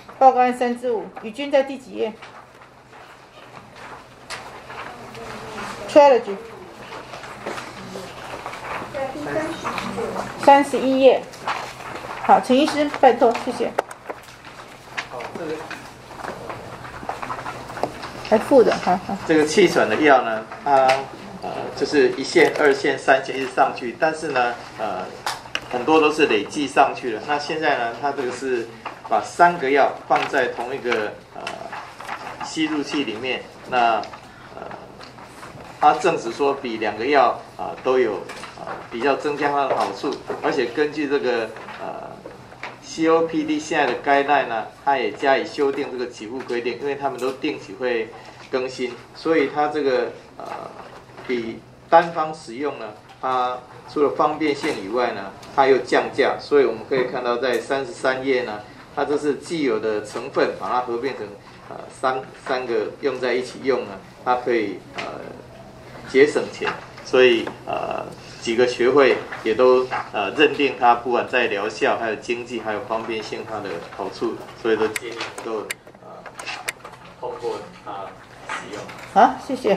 报告案3至5，宇君在第几页 ？Trilogy。31页。好，陈医师，拜托，谢谢。 好，这个还附的，好。 这个气喘的药呢，它就是1线、2线、3线一直上去，但是呢，很多都是累计上去了。那现在呢，它这个是把3个药放在同一个吸入器里面，那它证实说比2个药都有比较增加它的好处，而且根据这个COPD 现在的guideline呢，它也加以修订这个给付规定，因为他们都定期会更新，所以它这个比单方使用呢，它除了方便性以外呢，它又降价，所以我们可以看到在33页呢，它这是既有的成分把它合并成三个用在一起用呢，它可以节省钱，所以几个学会也都认定它不管在疗效、还有经济、还有方便性它的好处，所以都建议能够通过它使用。 好，谢谢。